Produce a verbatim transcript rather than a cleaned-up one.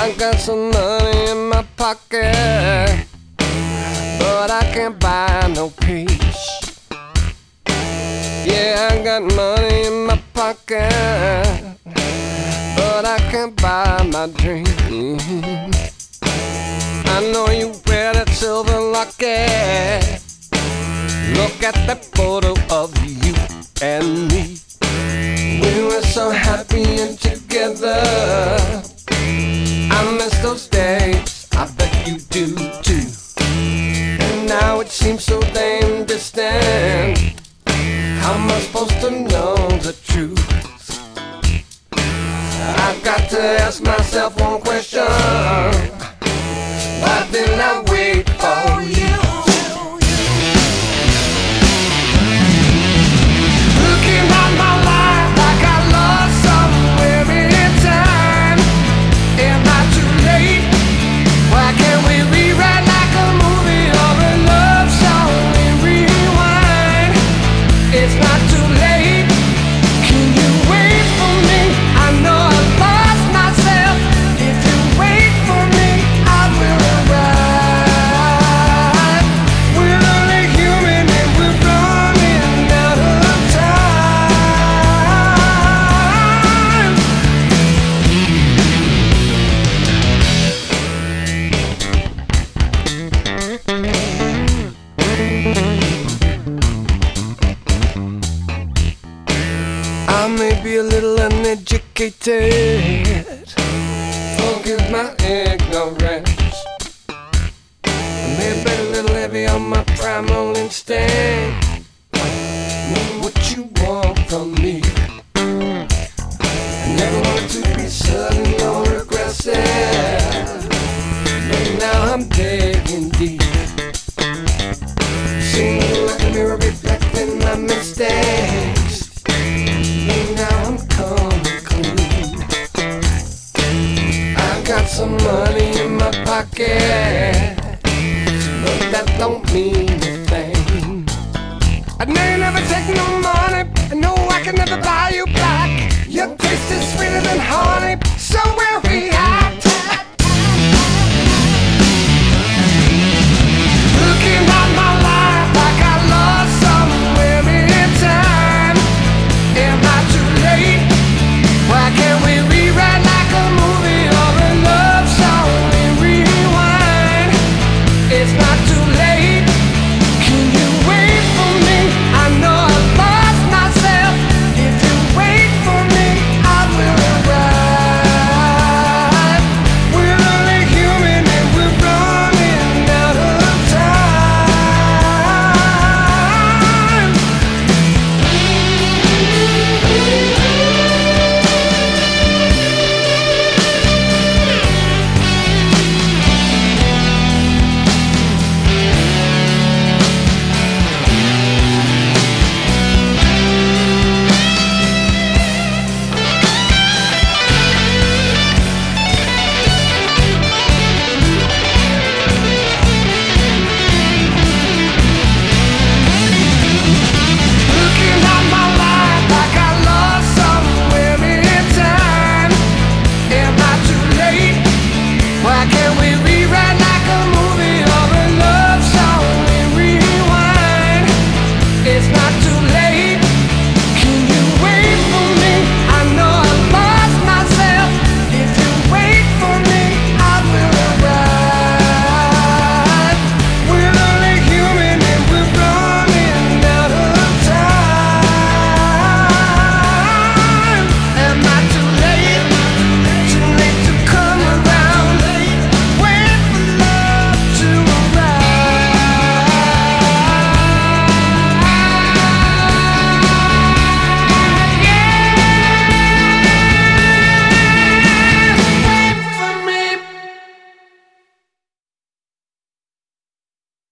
I got some money in my pocket, but I can't buy no peace. Yeah, I got money in my pocket, but I can't buy my dreams. I know you wear that silver locket. Look at that photo of you and me. We were so happy and together. I miss those days, I bet you do too. And now it seems so damn distant. How am I supposed to know the truth? I've got to ask myself one question. Why didn't I wait for you? Looking at my life like I lost somewhere in time. Am I too late? Why can't we rewrite like a movie or a love song and rewind? It's not too late. Can you wait for me? I know I lost myself. If you wait for me, I will arrive. We're only human and we're running out of time. I may be a little uneducated, forgive my ignorance. I may be a little heavy on my primal instinct. Know what you want from me. I never wanted to be sudden or aggressive, but now I'm digging deep. See me like a mirror reflecting my mistakes. Now I'm coming clean. I got some money in my pocket, but that don't mean a thing. I know you never take no money. I know I can never buy you back.